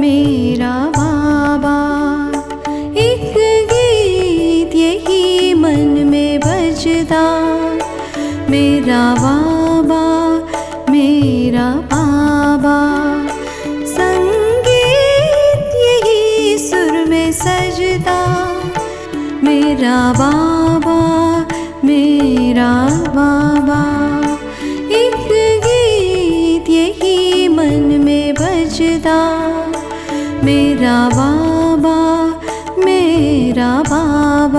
मेरा बाबा। एक गीत यही मन में बजता, मेरा बाबा मेरा बाबा। संगीत यही सुर में सजता, मेरा बाबा मेरा बाबा। एक गीत यही मन में बजता, मेरा बाबा मेरा बाबा।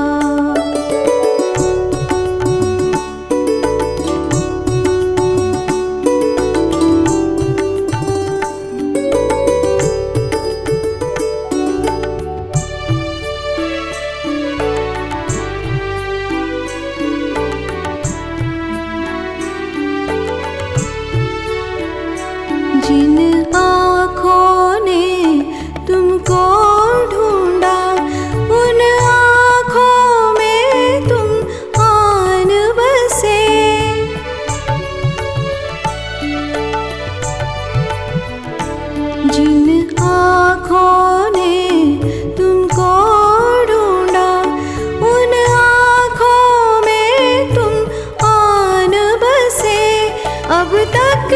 जिन आँखों ने तुमको ढूंढा, उन आँखों में तुम आन बसे। जिन आँखों ने तुमको ढूंढा, उन आँखों में तुम आन बसे। अब तक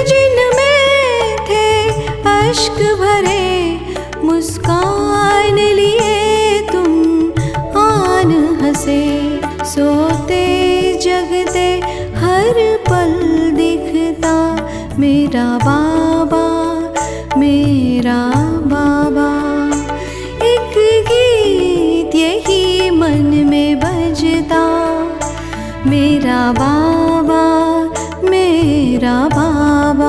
अश्क भरे मुस्कान लिए तुम आन हंसे। सोते जगते हर पल दिखता, मेरा बाबा मेरा बाबा। एक गीत यही मन में बजता, मेरा बाबा मेरा बाबा।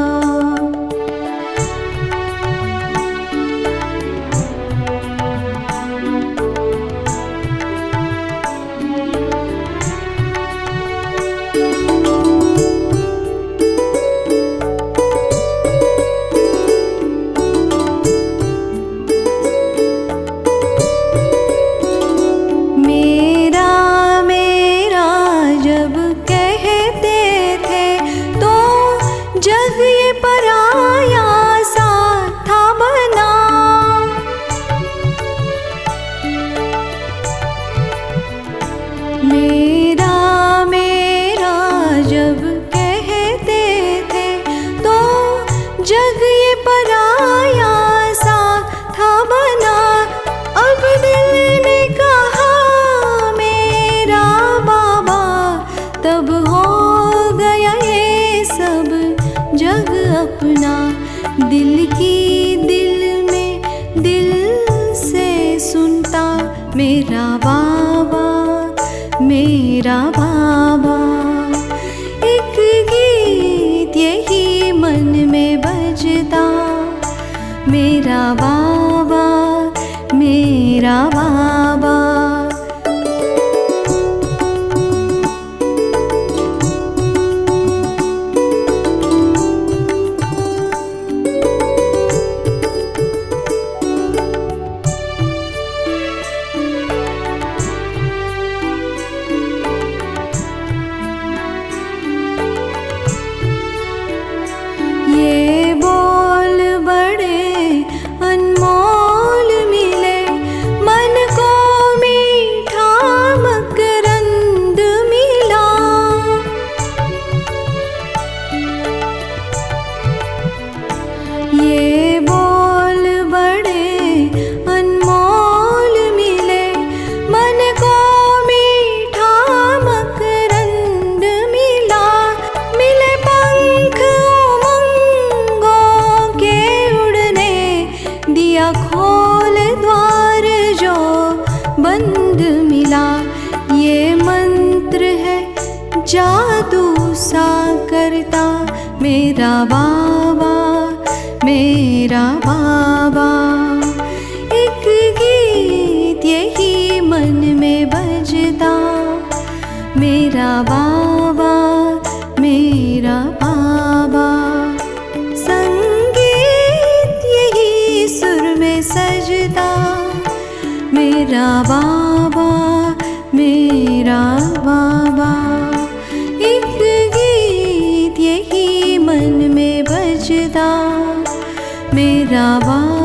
मेरा मेरा जब कहते थे, तो जग ये पराया सा था बना। अब दिल ने कहा मेरा बाबा, तब हो गया ये सब जग अपना। दिल की दिल में दिल से सुनता, मेरा बाबा मेरा बाबा। एक गीत यही मन में बजता, मेरा बाबा मेरा बाबा। ये बोल बड़े अनमोल मिले, मन को मीठा मकरंद मिला। ये बोल बड़े अनमोल मिले, मन को मीठा मकरंद मिला। मिले पंख दिया खोल द्वार जो बंद मिला। ये मंत्र है जादू सा करता, मेरा बाबा मेरा बाबा। एक गीत यही मन में बजता, मेरा बाबा मेरा बाबा। सजता, मेरा बाबा मेरा बाबा। एक गीत यही मन में बजता, मेरा मेरा बाबा।